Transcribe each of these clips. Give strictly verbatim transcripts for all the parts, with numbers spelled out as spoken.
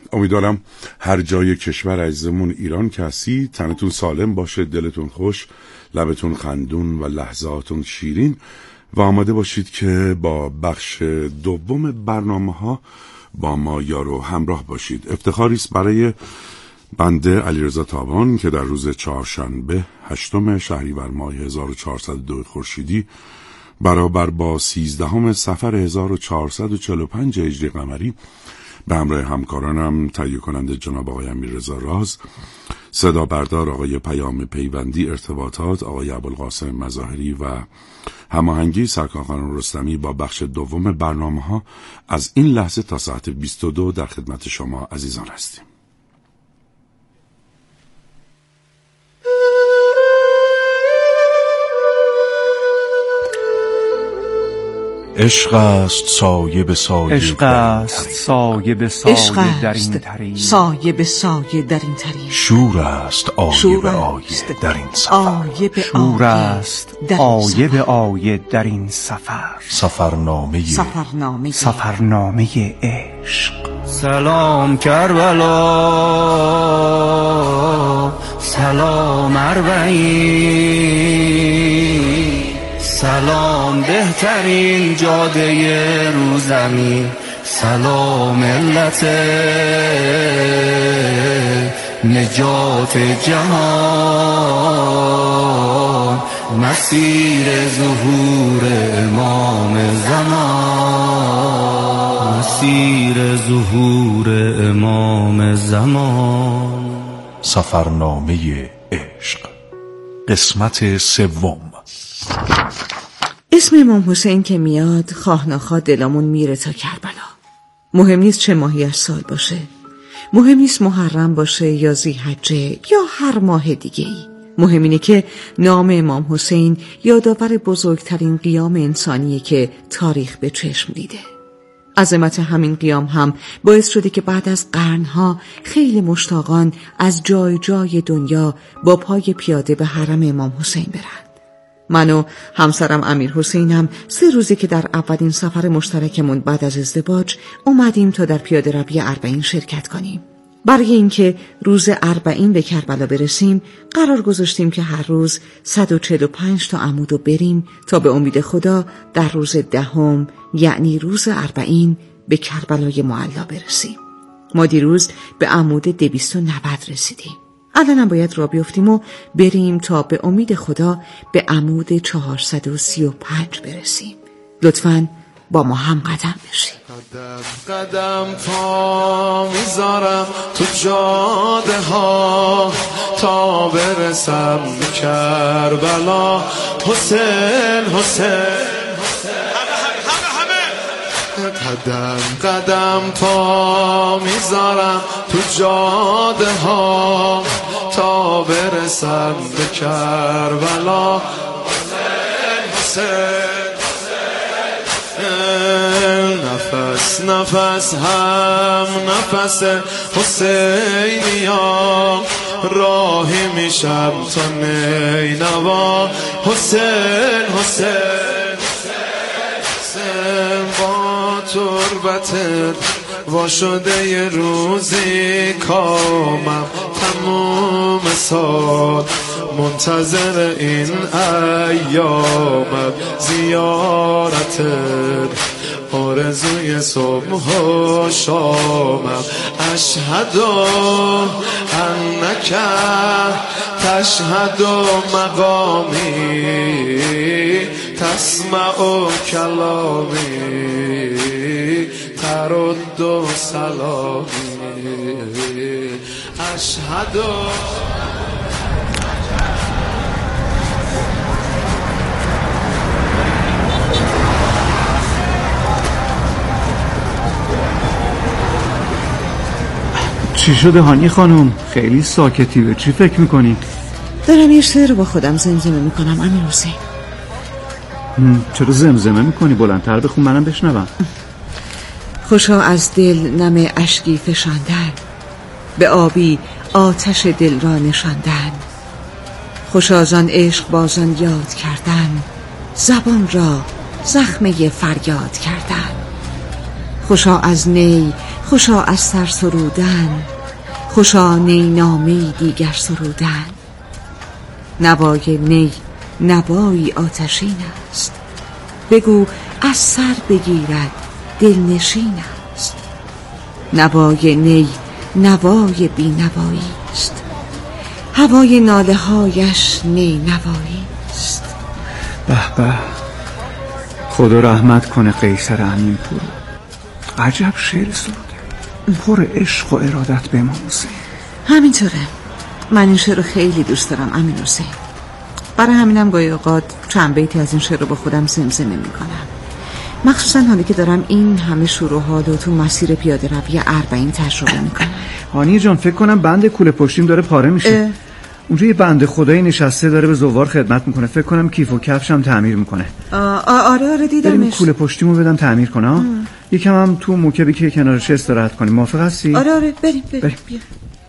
امیدوارم هر جای کشور عزیزمون ایران که هستی تنتون سالم باشه، دلتون خوش، لبتون خندون و لحظاتون شیرین و آماده باشید که با بخش دوم برنامه ها با ما یارو همراه باشید. افتخاری است برای بنده علیرضا تابان که در روز چهارشنبه هشتم شهریور ماه هزار و چهارصد و دو خورشیدی برابر با سیزدهم صفر هزار و چهارصد و چهل و پنج هجری قمری به همراه همکارانم تهیه کننده جناب آقای امیررضا راز، صدا بردار آقای پیام پیوندی، ارتباطات آقای ابوالقاسم مظاهری و هماهنگی سرکار خانم رستمی با بخش دوم برنامه ها از این لحظه تا ساعت بیست و دو در خدمت شما عزیزان هستیم. عشق است سایه به سایه، عشق است سایه به سایه در این تری، سایه به سایه در این تری، شور است آیه به آیه در این سفر، شور است آیه به آیه در این سفر، سفرنامه سفرنامه سفرنامه عشق. سلام کربلا، سلام اربعین، سلام بهترین جاده رو زمین، سلام ملت نجات جهان، مسیر ظهور امام زمان، مسیر ظهور امام زمان. سفرنامه عشق قسمت سوم. اسم امام حسین که میاد خواه نخواه دلمون میره تا کربلا. مهم نیست چه ماهی از سال باشه، مهم نیست محرم باشه یا ذی‌حجه یا هر ماه دیگه ای. مهم اینه که نام امام حسین یادآور بزرگترین قیام انسانیه که تاریخ به چشم دیده. عظمت همین قیام هم باعث شده که بعد از قرنها خیلی مشتاقان از جای جای دنیا با پای پیاده به حرم امام حسین برن. من و همسرم امیر حسینم سه روزی که در اولین سفر مشترکمون بعد از ازدواج اومدیم تا در پیاده روی اربعین شرکت کنیم. برای اینکه روز اربعین به کربلا برسیم قرار گذاشتیم که هر روز صد و چهل و پنج تا عمودو بریم تا به امید خدا در روز دهم یعنی روز اربعین به کربلای معلی برسیم. ما دیروز به عمود دویست و نود رسیدیم. الانم باید راه بیفتیم و بریم تا به امید خدا به عمود چهارصد و سی و پنج برسیم. لطفاً با ما هم قدم بشیم. قدم قدم پا میذارم تو جاده ها تا برسم به کربلا. حسین حسین قدم قدم پا میذارم تو جاده ها تا برسم به کربلا. حسین حسین نفس نفس هم نفس حسینیا راهی میشم تا نینوا. حسین حسین حسین با تربتت وا شده یه روزی کامم تموم سال منتظر این ایامم. زیارتت آرزوی صبح و شامم. اشهد انک تشهد مقامی تسمع کلامی ترد سلامی. اشهد چی شده هانی خانم؟ خیلی ساکتی، به چی فکر میکنی؟ دارم یه شعر رو با خودم زمزمه میکنم امیر حسین. چرا زمزمه میکنی؟ بلندتر بخون منم بشنوم. خوشا از دل نم اشکی فشاندن، به آبی آتش دل را نشاندن. خوشا زان عشق بازان یاد کردن، زبان را زخمه فریاد کردن. خوشا از نی خوشا از سر سرودن، خوشا نی نامه‌ای دیگر سرودن. نوای نی نوایی آتشین است، بگو از سر بگیرد دلنشین است. نوای نی نوای بی نوایی است، هوای ناله هایش نی نوایی است. به به، خدا رحمت کنه قیصر امین پور. عجب شعر سروده، پر عشق و ارادت به امام حسین. همینطوره، من این شعر رو خیلی دوست دارم امین حسین. برای همینم گاهی اوقات چند بیتی از این شعر رو با خودم زمزمه میکنم، مخصوصا حالی که دارم این همه شور و حال و تو مسیر پیاده روی اربعین تجربه میکنم. هانی جان، فکر کنم بند کوله پشتیم داره پاره میشه. اونجا یه بنده خدایی نشسته داره به زوار خدمت میکنه، فکر کنم کیف و کفشم تعمیر میکنه. آره آره دیدمش. بریم کوله پشتیمو بدم تعمیر کنه. یکم هم تو موکبی که کنارش استراحت کنیم، موافق هستی؟ آره آره بریم بریم, بریم. بیا.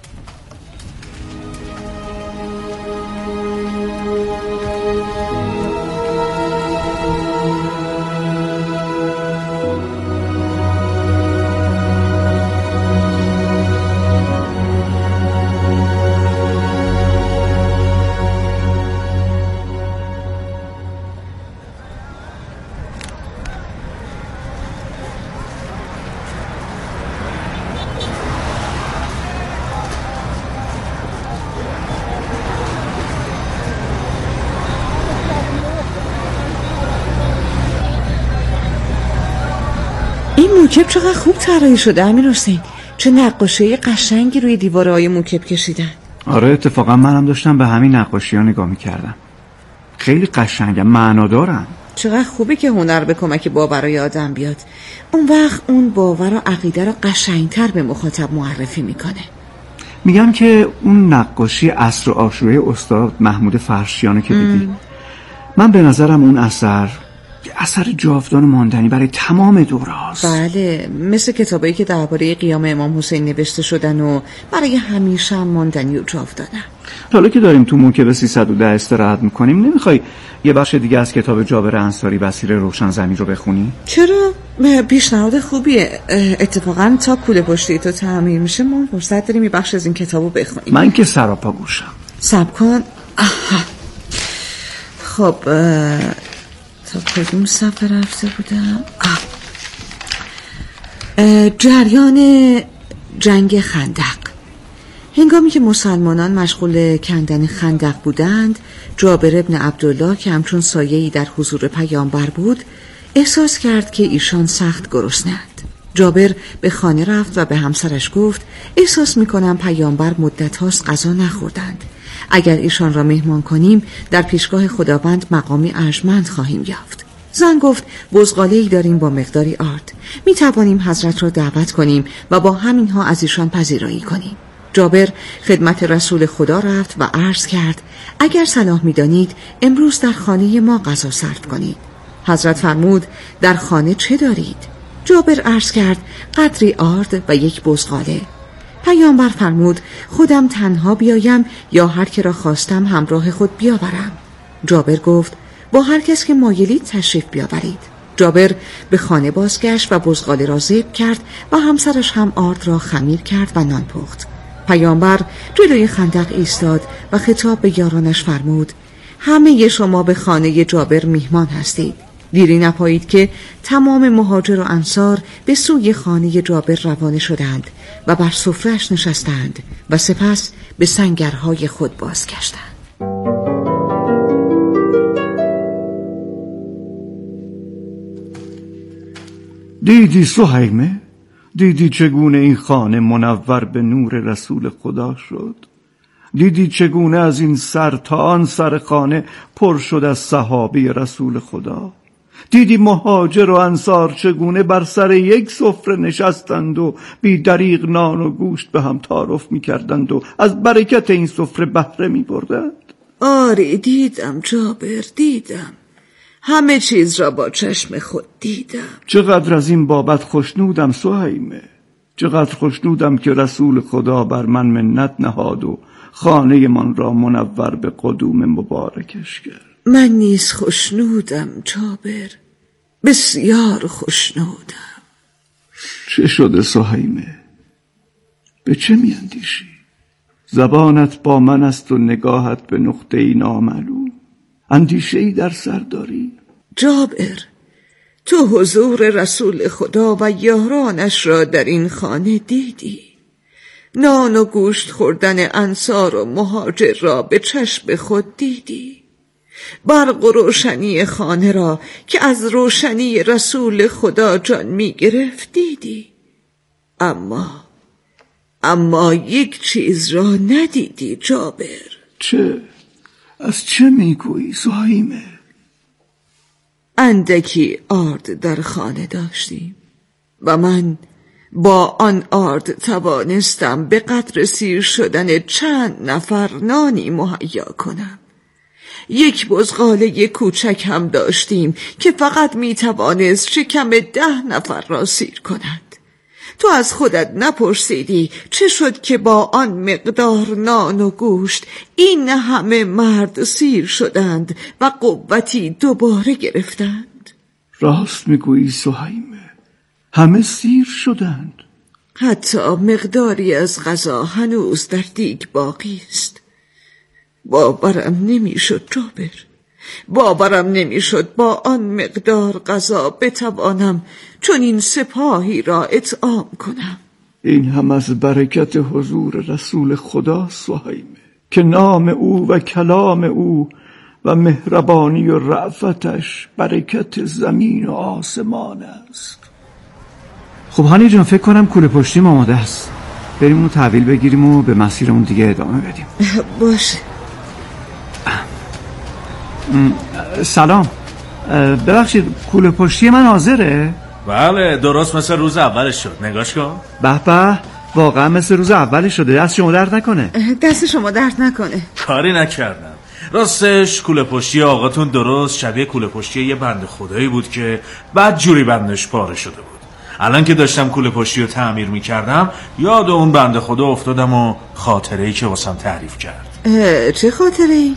این موکب چقدر خوب طراحی شده امیر حسین، چه نقاشی قشنگی روی دیوارهای موکب کشیدن. آره اتفاقا منم داشتم به همین نقاشی ها نگاه میکردم، خیلی قشنگم، معنادارن. چقدر خوبه که هنر به کمک باورای آدم بیاد، اون وقت اون باور و عقیده رو قشنگتر به مخاطب معرفی میکنه. میگم که اون نقاشی عصر و عاشورای استاد محمود فرشیانو که دیدی، من به نظرم اون اثر اثر جاودان ماندنی برای تمام دوره هاست. بله، مثل کتابایی که درباره قیام امام حسین نوشته شدن و برای همیشه هم ماندنی و جاودانه. حالا که داریم تو موکب سیصد و ده استراحت میکنیم، نمیخوای یه بخش دیگه از کتاب جابر انصاری بصیر روشن زمین رو بخونی؟ چرا؟ پیشنهاد خوبیه. اتفاقا تا کوله پشتی تو تعمیر میشه ما فرصت داریم یه بخش از این کتابو بخونیم. من که سراپا گوشم. صبر کن. آها. خب تا کدوم صفحه رفته بودم؟ جریان جنگ خندق. هنگامی که مسلمانان مشغول کندن خندق بودند، جابر ابن عبدالله که همچون سایه‌ای در حضور پیامبر بود احساس کرد که ایشان سخت گرسنه‌اند. جابر به خانه رفت و به همسرش گفت احساس می‌کنم پیامبر مدت هاست غذا نخوردند. اگر ایشان را مهمان کنیم در پیشگاه خداوند مقامی ارجمند خواهیم یافت. زن گفت بزغاله‌ای داریم با مقداری آرد، می توانیم حضرت را دعوت کنیم و با همینها از ایشان پذیرایی کنیم. جابر خدمت رسول خدا رفت و عرض کرد اگر صلاح می دانید امروز در خانه ما غذا سرو کنید. حضرت فرمود در خانه چه دارید؟ جابر عرض کرد قدری آرد و یک بزغاله. پیامبر فرمود خودم تنها بیایم یا هر که را خواستم همراه خود بیاورم؟ جابر گفت با هر کس که مایلید تشریف بیاورید. جابر به خانه بازگشت و بزغاله را ذبح کرد و همسرش هم آرد را خمیر کرد و نان پخت. پیامبر جلوی خندق ایستاد و خطاب به یارانش فرمود همه شما به خانه جابر میهمان هستید. دیری نپایید که تمام مهاجر و انصار به سوی خانه جابر روانه شدند و بر سفره‌اش نشستند و سپس به سنگرهای خود بازگشتند. دیدی سهیمه؟ دیدی چگونه این خانه منور به نور رسول خدا شد؟ دیدی چگونه از این سر تا آن سر خانه پر شد از صحابه رسول خدا؟ دیدی مهاجر و انصار چگونه بر سر یک سفره نشستند و بی دریغ نان و گوشت به هم تعارف می کردند و از برکت این سفره بهره می بردند؟ آره دیدم جابر، دیدم، همه چیز را با چشم خود دیدم. چقدر از این بابت خوشنودم سهیمه، چقدر خوشنودم که رسول خدا بر من منت نهاد و خانه من را منور به قدوم مبارکش کرد. من نیز خوشنودم جابر، بسیار خوشنودم. چه شده سهیمه؟ به چه میاندیشی؟ زبانت با من است و نگاهت به نقطه‌ای نامعلوم. اندیشه‌ای در سر داری؟ جابر، تو حضور رسول خدا و یارانش را در این خانه دیدی. نان و گوشت خوردن انصار و مهاجر را به چشم خود دیدی. برق و روشنی خانه را که از روشنی رسول خدا جان می گرفت دیدی. اما اما یک چیز را ندیدی جابر. چه؟ از چه میگویی سهیمه؟ اندکی آرد در خانه داشتیم و من با آن آرد توانستم به قدر سیر شدن چند نفر نانی مهیا کنم. یک بزغاله کوچک هم داشتیم که فقط می توانست شکم ده نفر را سیر کند. تو از خودت نپرسیدی چه شد که با آن مقدار نان و گوشت این همه مرد سیر شدند و قوتی دوباره گرفتند؟ راست میگویی سهیمه، همه سیر شدند. حتی مقداری از غذا هنوز در دیگ باقی است. باورم نمیشد جابر، باورم نمیشد با آن مقدار غذا بتوانم چون این سپاهی را اطعام کنم. این هم از برکت حضور رسول خدا سهیمه که نام او و کلام او و مهربانی و رأفتش برکت زمین و آسمان است. خب هانی جان، فکر کنم کوله پشتیم آماده است. بریم اونو تحویل بگیریم و به مسیرمون دیگه ادامه بدیم. باشه. سلام، ببخشید کوله پشتی من حاضره؟ بله، درست مثل روز اولش شد. نگاش کن. به به، واقعا مثل روز اولش شده. دست شما درد نکنه. دست شما درد نکنه. کاری نکردم. راستش کوله پشتی آقاتون درست شبیه کوله پشتی یه بنده خدایی بود که بعد جوری بندش پاره شده بود. الان که داشتم کوله پشتی رو تعمیر میکردم یاد اون بنده خدا افتادم و خاطره‌ای که واسم تعریف کرد. چه خاطره‌ای؟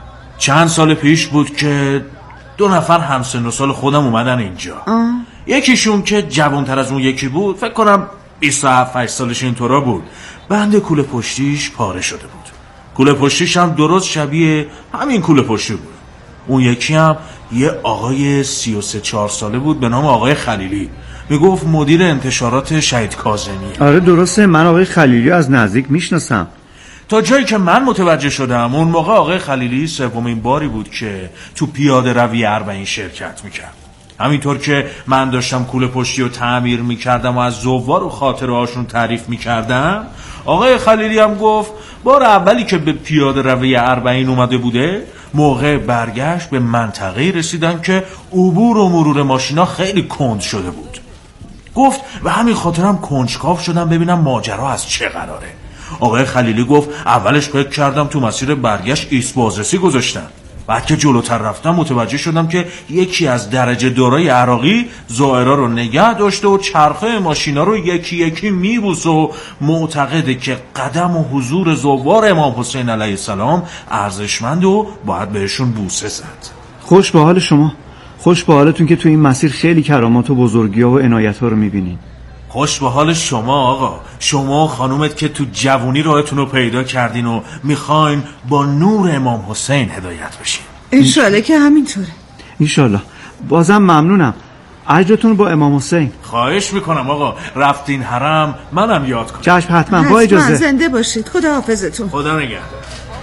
چند سال پیش بود که دو نفر همسن و سال خودم اومدن اینجا. آه. یکیشون که جوانتر از اون یکی بود، فکر کنم بیست و هفت سالش اینطورا بود، بند کوله پشتیش پاره شده بود. کوله پشتیش هم درست شبیه همین کوله پشتی بود. اون یکی هم یه آقای سی و سه چهار ساله بود به نام آقای خلیلی، میگفت مدیر انتشارات شهید کاظمی. آره درسته، من آقای خلیلی از نزدیک میشناسم. تا جایی که من متوجه شدم اون موقع آقای خلیلی سومین باری بود که تو پیاده روی اربعین شرکت میکرد. همینطور که من داشتم کوله پشتی رو تعمیر میکردم و از زوار و خاطره هاشون تعریف میکردم، آقای خلیلی هم گفت بار اولی که به پیاده روی اربعین اومده بوده موقع برگشت به منطقه‌ای رسیدن که عبور و مرور ماشینا خیلی کند شده بود. گفت و همین خاطرم کنجکاو شدم ببینم ماجرا از چه قراره. آقای خلیلی گفت اولش فکر کردم تو مسیر برگشت ایست بازرسی گذاشتن. بعد که جلوتر رفتم متوجه شدم که یکی از درجه دورای عراقی زائرا رو نگه داشته و چرخه ماشینا رو یکی یکی میبوسه و معتقده که قدم و حضور زوار امام حسین علیه السلام ارزشمند و باید بهشون بوسه زد. خوش به حال شما، خوش به حالتون که تو این مسیر خیلی کرامات و بزرگی‌ها و عنایت‌ها رو میبینین. خوش به حال شما آقا، شما و خانومت که تو جوونی راهتون رو پیدا کردین و میخواین با نور امام حسین هدایت بشین. انشالله که همینطوره. انشالله. بازم ممنونم. اجرتون با امام حسین. خواهش میکنم آقا، رفتین حرم منم یاد کنم. چشم حتما، با اجازه. زنده باشید. خدا حافظتون. خدا نگهدار.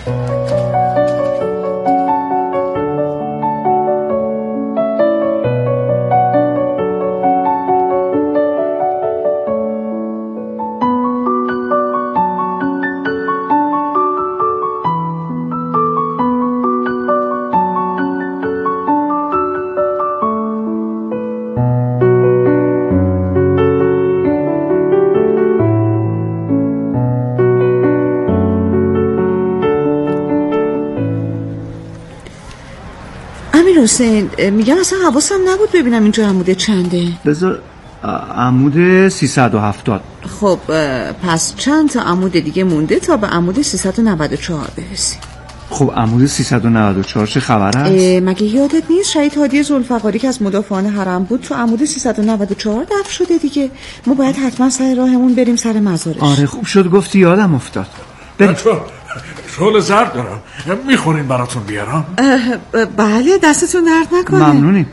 حسین، میگم اصلا حواسم نبود ببینم اینجا عمود چنده. بذار عمود سیصد و هفتاد. خب پس چند تا عمود دیگه مونده تا به عمود سیصد و نود و چهار برسیم. خب عمود سیصد و نود و چهار چه خبر هست؟ مگه یادت نیست شهید هادی ذوالفقاری که از مدافعان حرم بود تو عمود سیصد و نود و چهار دفن شده دیگه؟ ما باید حتما سر راهمون بریم سر مزارش. آره خوب شد گفتی، یادم افتاد. بریم. شغل زرد دارم، میخورین براتون بیارم؟ بله دستتون درد نکنه. ممنونیم.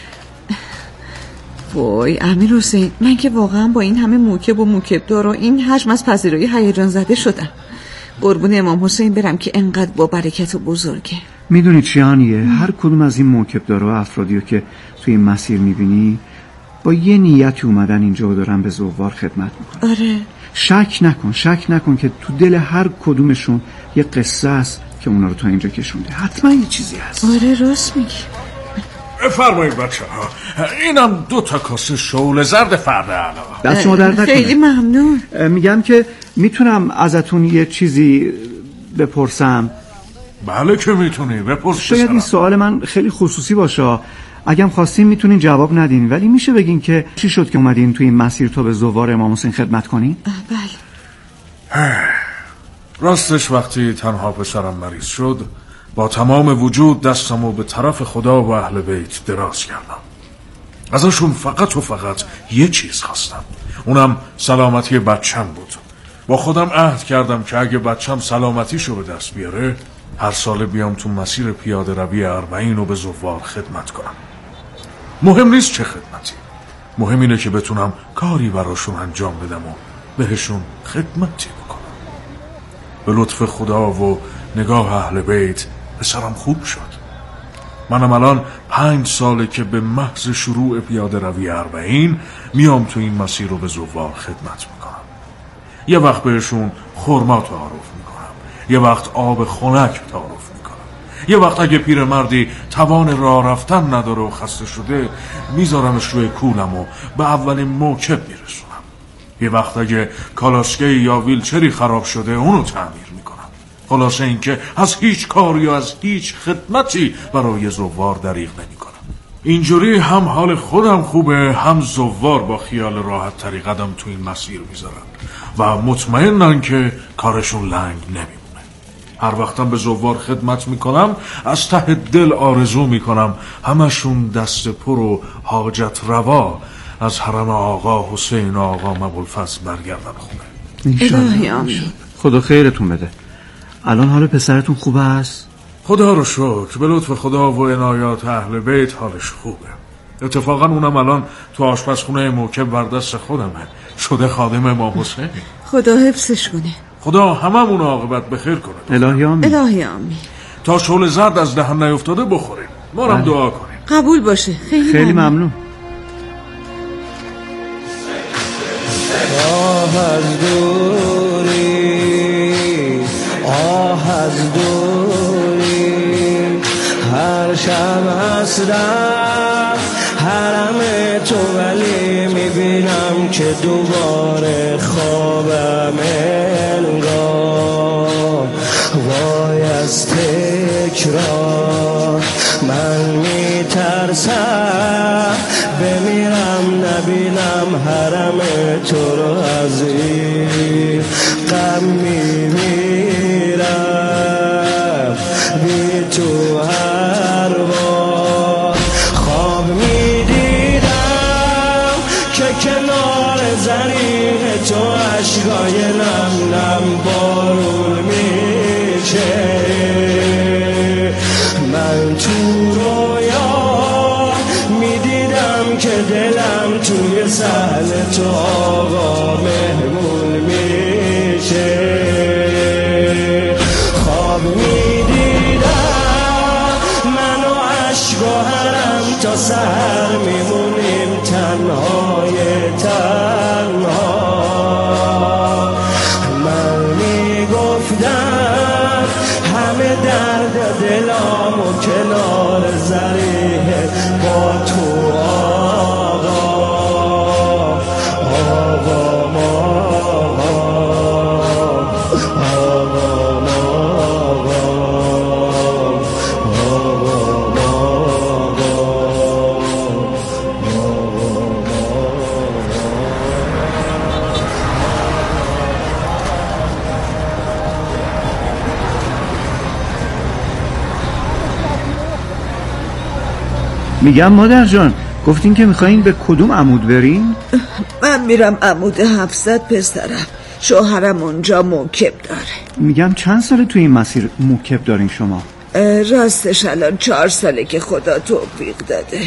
وای امیر حسین، من که واقعا با این همه موکب و موکب دار و این حجم از پذیرایی هیجان زده شدم. قربون امام حسین برم که انقدر با برکت و بزرگه. میدونی چیانیه؟ هر کدوم از این موکب دار و افرادیو که توی این مسیر میبینی با یه نیتی اومدن اینجا و دارن به زوار خدمت میکنن. آره. شک نکن شک نکن که تو دل هر کدومشون یه قصه است که اونا رو تا اینجا کشونده. حتما یه چیزی هست. آره راست میگی. فرمایید بچه ها، اینم دو تا کاسه شغل زرد فرد علاوه. دست شما درد نکنه. خیلی ممنون. میگم که میتونم ازتون یه چیزی بپرسم؟ بله که میتونی بپرس. شاید این سوال من خیلی خصوصی باشه، اگم خواستین میتونین جواب ندین، ولی میشه بگین که چی شد که اومدین توی این مسیر تا به زوار امام حسین خدمت کنین؟ بله. راستش وقتی تنها پسرم مریض شد با تمام وجود دستمو به طرف خدا و اهل بیت دراز کردم. ازشون فقط و فقط یه چیز خواستم، اونم سلامتی بچم بود. با خودم عهد کردم که اگه بچم سلامتیشو به دست بیاره هر ساله بیام تو مسیر پیاده روی اربعین رو به زوار خدمت کنم. مهم نیست چه خدمتی، مهم اینه که بتونم کاری براشون انجام بدم و بهشون خدمتی بکنم. به لطف خدا و نگاه اهل بیت پسرم خوب شد. منم الان پنج ساله که به محض شروع پیاده روی اربعین میام تو این مسیر رو به زوار خدمت میکنم. یه وقت بهشون خرما تعارف میکنم، یه وقت آب خنک تعارف میکنم، یه وقت اگه پیرمردی توان راه رفتن نداره و خسته شده میذارمش روی کولم و به اولین موکب میرسونم. یه وقت اگه کالاسکه یا ویلچری خراب شده اونو تعمیر میکنم. خلاصه این که از هیچ کاری و از هیچ خدمتی برای زوار دریغ نمی کنم. اینجوری هم حال خودم خوبه، هم زوار با خیال راحت تری قدم تو این مسیر میذارن و مطمئنن که کارشون لنگ نمیمونه. هر وقتم به زوار خدمت میکنم از ته دل آرزو میکنم همشون دست پر و حاجت روا از حرم آقا حسین و آقا ابوالفضل برگردن خونه. الهی آمین. خدا خیرتون بده. الان حال پسرتون خوب است؟ خدا رو شکر، به لطف خدا و عنایات اهل بیت حالش خوبه. اتفاقا اونم الان تو آشپزخونه موکب بر دست خودمه، شده خادم امام حسین. خدا حفظش کنه. خدا هممون عاقبت بخیر کنه. الهی آمین. الهی آمین. تا شعله زرد از دهن نیفتاده بخوریم، ما هم دعا کنیم. قبول باشه. خیلی, خیلی ممنون. آه از دوری، آه از دوری، هر شب هستم حرم تو ولی میبینم که دوباره خوابم انگار. وای از تکرار من میترسم بمیرم نبینم حرم تو رو، از این غم میمیرم بی تو هر بار. خواب میدیدم که کنار زرین تو عشقای نم نم بارون میشه. من تو رویا میدیدم که دلم توی سحن تو آقا مهمون میشه. خواب میدیدم من و عشق و حرم تا سحر میمونیم تنهای تنها. من میگفتم همه درد دلام و کنار زریح با تو آقا آقا ما میگم مادر جان، گفتین که میخواین به کدوم عمود برین؟ من میرم عمود هفتصد پسرم، شوهرم اونجا موکب داره. میگم چند ساله توی این مسیر موکب دارین شما؟ راستش الان چهار ساله که خدا توفیق داده.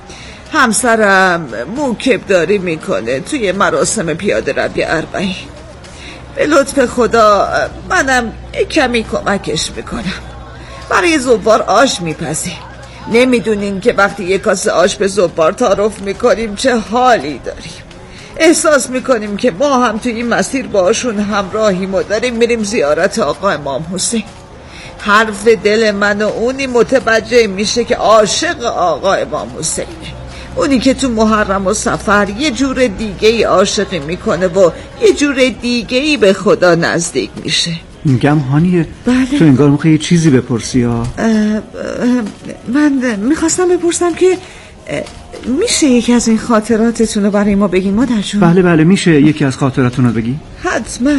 همسرم موکب داری میکنه توی مراسم پیاده روی اربعین. به لطف خدا منم کمی کمکش میکنم. برای زوار آش میپزیم. نمیدونین که وقتی یک کاسه آش به زوار تعارف میکنیم چه حالی داریم. احساس میکنیم که ما هم توی این مسیر باشون همراهیم و داریم میریم زیارت آقا امام حسین. حرف دل من و اونی متوجه میشه که عاشق آقا امام حسینه. اونی که تو محرم و سفر یه جور دیگه ای عاشقی میکنه و یه جور دیگه ای به خدا نزدیک میشه. میگم هانیه، بله؟ تو انگار میخوای یه چیزی بپرسی ها؟ من میخواستم بپرسم که میشه یکی از این خاطراتتون رو برای ما بگین مادر جون؟ بله بله میشه یکی از خاطراتون رو بگی؟ حتما.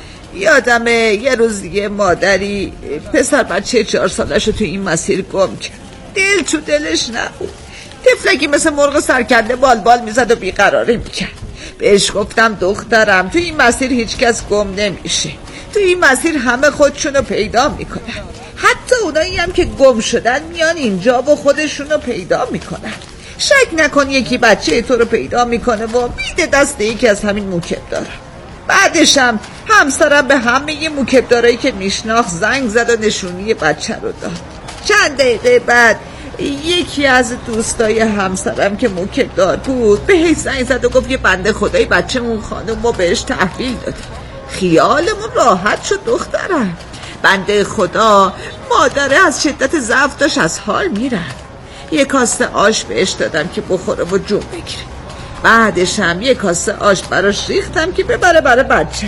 یادمه یه روز دیگه مادری پسر بچه چهار سالش رو تو این مسیر گم کرد. دل تو دلش نبود. طفلکی مثل مرغ سرکنده بال بال میزد و بیقراری میکرد. بهش گفتم دخترم تو این مسیر هیچ کس گم نمیشه. تو این مسیر همه خودشونو پیدا میکنن. حتی اونایی هم که گم شدن میان اینجا و خودشونو پیدا میکنن. شک نکن یکی بچه تو رو پیدا میکنه و میده دست یکی از همین موکبدارا. بعدش هم همسرم به همه موکبدارایی که میشناخت زنگ زد و نشونی بچه رو داد. چند دقیقه بعد یکی از دوستای همسرم که موکبدار بود بهش زنگ زد و گفت یه بنده خدای بچه‌مون خانم رو بهش تحویل داده. خیالمون راحت شد دخترم. بنده خدا مادره از شدت ضعف داشت از حال میرفت. یه کاسه آش بهش دادم که بخوره و جون بگیره. بعدش هم یه کاسه آش براش ریختم که ببره برای بچهش.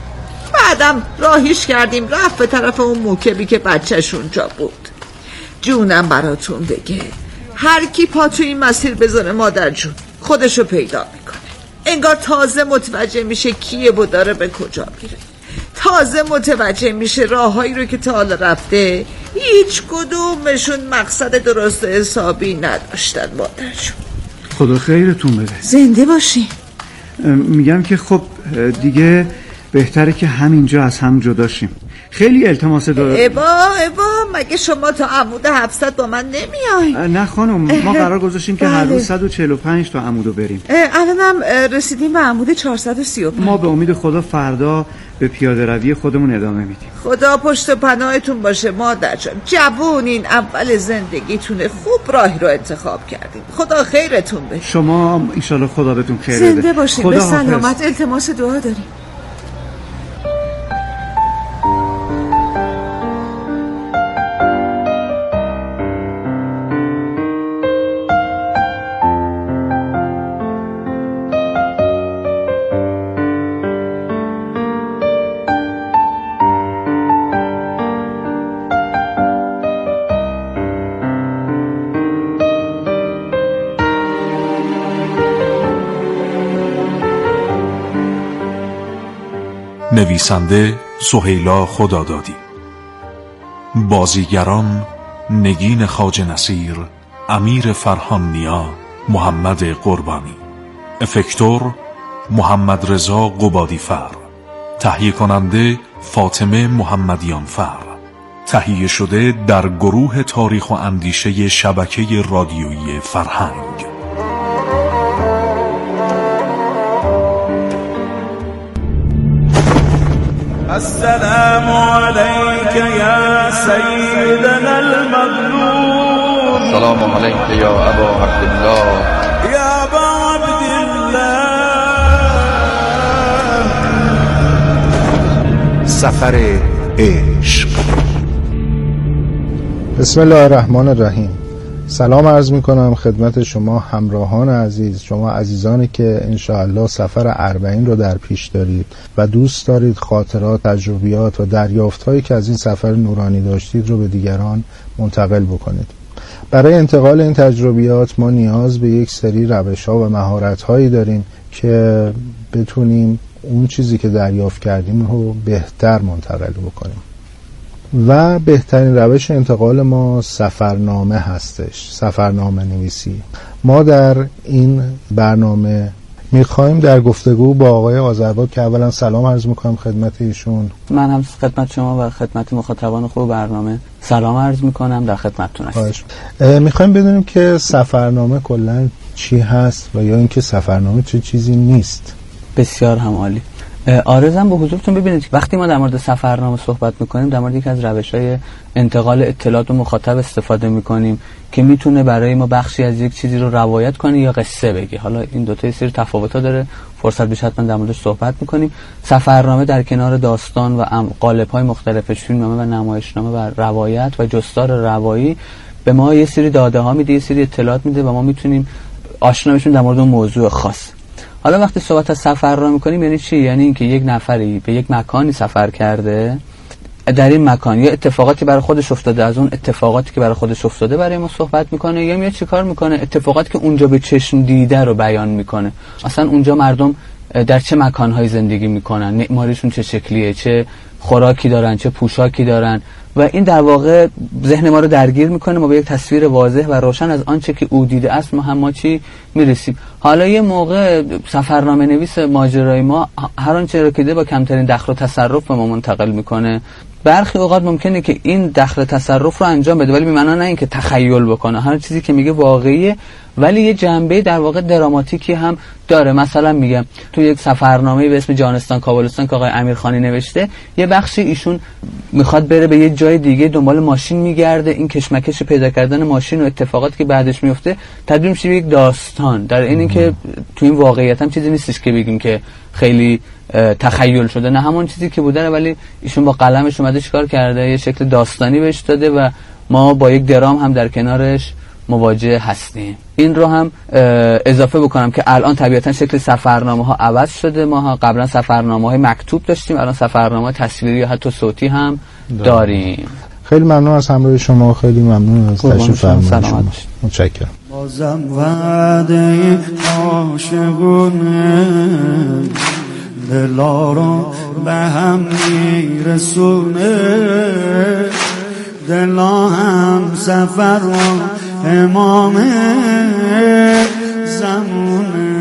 بعدم راهیش کردیم رفت به طرف اون موکبی که بچهش اونجا بود. جونم براتون بگه هر کی پا تو این مسیر بذاره مادر جون خودشو پیدا میکنه. انگار تازه متوجه میشه کیه و داره به کجا میره. تازه متوجه میشه راههایی رو که تا حالا رفته هیچ کدومشون مقصد درست حسابی نداشتن مادر جون. خدا خیرتون بده. زنده باشی. میگم که خب دیگه بهتره که همینجا از هم جداشیم. خیلی التماس داره. ابا ابا مگه شما تا عمود هفتصد با من نمیای؟ نه خانم ما قرار گذاشتیم که هر روز صد و چهل و پنج تا عمودو بریم. الانم رسیدیم به عمود چهارصد و سی و پنج. ما به امید خدا فردا به پیاده روی خودمون ادامه میدیم. خدا پشت و پناهتون باشه مادر جان. جوونین، اول زندگیتونه، خوب راهی رو انتخاب کردین. خدا خیرتون بده. شما ان شاءالله خدا بهتون خیر بده. زنده باشین. به سلامت. التماس دعا داریم. نویسنده سهیلا خدادادی، بازیگران نگین خواجه نصیر، امیر فرهان نیا، محمد قربانی، افکتور محمد رضا قبادی فر، تهیه کننده فاطمه محمدیان فر، تهیه شده در گروه تاریخ و اندیشه شبکه رادیویی فرهنگ. السلام عليك يا سيدنا المظلوم. السلام عليك يا أبا عبد الله. يا أبا عبد الله. سفر عشق. بسم الله الرحمن الرحیم. سلام عرض می کنم خدمت شما همراهان عزیز، شما عزیزانی که انشاءالله سفر اربعین رو در پیش دارید و دوست دارید خاطرات، تجربیات و دریافت‌هایی که از این سفر نورانی داشتید رو به دیگران منتقل بکنید. برای انتقال این تجربیات ما نیاز به یک سری روش‌ها و مهارت‌هایی داریم که بتونیم اون چیزی که دریافت کردیم رو بهتر منتقل بکنیم. و بهترین روش انتقال ما سفرنامه هستش، سفرنامه نویسی. ما در این برنامه میخوایم در گفتگو با آقای آذرباد که اولا سلام عرض میکنم خدمت ایشون. من هم خدمت شما و خدمت مخاطبان خوب برنامه سلام عرض میکنم، در خدمتتون هستم. میخوایم بدونیم که سفرنامه کلا چی هست و یا اینکه سفرنامه چه چیزی نیست. بسیار هم عالی. عارضم به حضورتون ببینید وقتی ما در مورد سفرنامه صحبت میکنیم در مورد یکی از روش‌های انتقال اطلاعات و مخاطب استفاده میکنیم که میتونه برای ما بخشی از یک چیزی رو روایت کنه یا قصه بگه. حالا این دو تا سری تفاوت‌ها داره، فرصت بشه حتما در موردش صحبت میکنیم. سفرنامه در کنار داستان و قالب‌های مختلف فیلمنامه و نمایشنامه و روایت و جستار روایی به ما یه سری داده ها میده، یه سری اطلاعات میده و ما میتونیم آشنا بشیم در مورد اون موضوع خاص. حالا وقتی صحبت از سفر را میکنیم یعنی چی؟ یعنی اینکه یک نفری به یک مکانی سفر کرده، در این مکان یا اتفاقاتی برای خودش افتاده، از اون اتفاقاتی که برای خودش افتاده برای ما صحبت میکنه، یا میاد چیکار میکنه؟ اتفاقاتی که اونجا به چشم دیده رو بیان میکنه. اصلا اونجا مردم در چه مکان‌های زندگی میکنن، معماریشون چه شکلیه، چه خوراکی دارن، چه پوشاکی دارن، و این در واقع ذهن ما رو درگیر میکنه. ما به یک تصویر واضح و روشن از آنچه که او دیده است ما هم ما چی میرسیم. حالا یه موقع سفرنامه نویس ماجرای ما هر آنچه رو که دیده با کمترین دخل و تصرف به ما منتقل میکنه. برخی اوقات ممکنه که این دخل تصرف رو انجام بده ولی به معنا نه اینکه تخیل بکنه، هر چیزی که میگه واقعیه ولی یه جنبه در واقع دراماتیکی هم داره. مثلا میگم تو یک سفرنامه به اسم جانستان کابلستان که آقای امیرخانی نوشته، یه بخشی ایشون میخواد بره به یه جای دیگه، دنبال ماشین میگرده، این کشمکش پیدا کردن ماشین و اتفاقاتی که بعدش میفته تبدیل میشه به یک داستان. در این اینکه تو این واقعیت هم چیزی نیستش که بگیم که خیلی تخیل شده، نه همون چیزی که بوده ولی ایشون با قلمش اومده چیکار کرده، یه شکل داستانی بهش داده و ما با یک درام هم در کنارش مواجه هستیم. این رو هم اضافه بکنم که الان طبیعتا شکل سفرنامه ها عوض شده. ما قبلا سفرنامه های مکتوب داشتیم، الان سفرنامه تصویری یا حتی صوتی هم داریم. خیلی ممنون از همراهی شما، خیلی ممنون از تشریف فرمایید شما. متشکرم. بازم وعده عاشقونه دلا رو به هم میرسونه، دلا هم سفر و امام زمونه.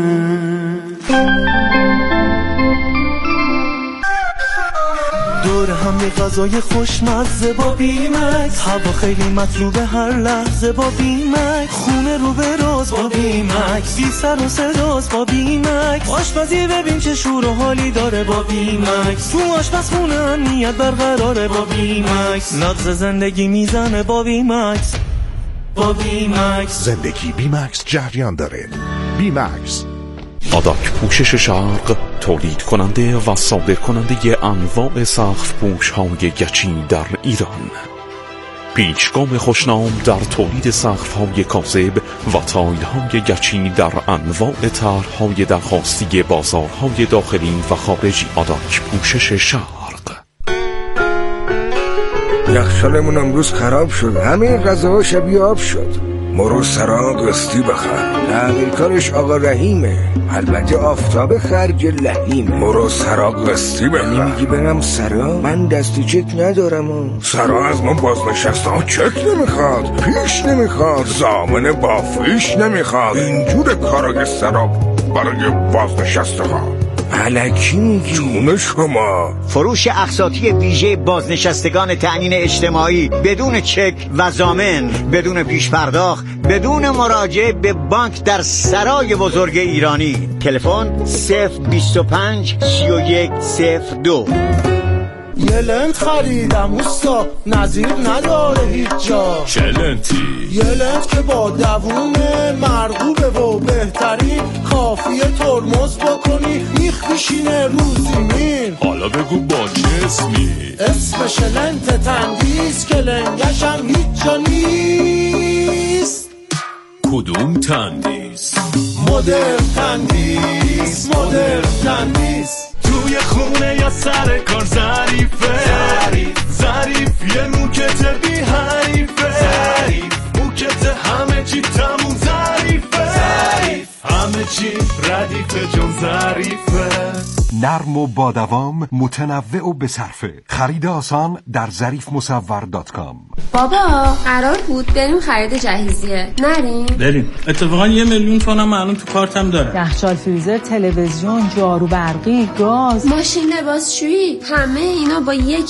دور هم یه غذای خوشمزه با بیمکس، هوا خیلی مطلوبه هر لحظه با بیمکس، خونه رو به راز با بیمکس، بی سر و صداست با بیمکس، آشپزی ببین چه شور و حالی داره با بیمکس، تو آشپزخونه امنیت برقراره با بیمکس، نبض زندگی میزنه با بیمکس، با بیمکس زندگی بیمکس جریان داره. بیمکس آداک پوشش شرق تولید کننده و صادر کننده انواع سقف پوش های گچی در ایران، پیشگام خوشنام در تولید سقف های کاذب و تایل های گچی در انواع طرح های درخواستی بازارهای داخلی و خارجی. آداک پوشش شرق. یخچالمون امروز خراب شد، همه غذاها شبیه آب شد. مرو سرا قسطی بخر، تعمیرکارش آقا رحیمه، البته آفتاب خرج لحیمه. مرو سرا قسطی بخر. یعنی میگی برم سرا؟ من دستی چک ندارم و. سرا از ما بازنشسته ها چک نمیخواد، پیش نمیخواد، ضامن با فیش نمیخواد، اینجور کارای سرا برای بازنشسته ها. الکی میگی؟ جون شما. فروش اقساطی ویژه بازنشستگان تأمین اجتماعی بدون چک و ضامن، بدون پیش پرداخت، بدون مراجعه به بانک در سرای بزرگ ایرانی. تلفن صفر بیست و پنج سی و یک صفر دو. یه لنت خریدم اوستا، نظیر نداره هیچ جا. چه لنتی؟ یه لنت که با دوونه مرغوبه و بهترین، کافیه ترمز بکنی میخ میشینه روزی مین. حالا بگو با چه اسمی؟ اسمش لنت تندیس که لنگشم هیچ جا نیست. کدوم تندیس؟ مدرن تندیس، مدرن تندیس. توی خونه یا سر کار ظریفه، ظریف ظریف یه موکت بی حریفه، ظریف موکت همه چی تموم ظریفه، ظریف همه چی ردیفه جون ظریفه. نرم و با دوام، متنوع و بصرفه. خرید آسان در ظریف مصور دات کام. بابا قرار بود بریم خرید جهیزیه، نریم؟ بریم. اتفاقا یه میلیون تومنم الان تو کارتم داره. یخچال، فریزر، تلویزیون، جارو برقی، گاز، ماشین لباسشویی، همه اینا با یک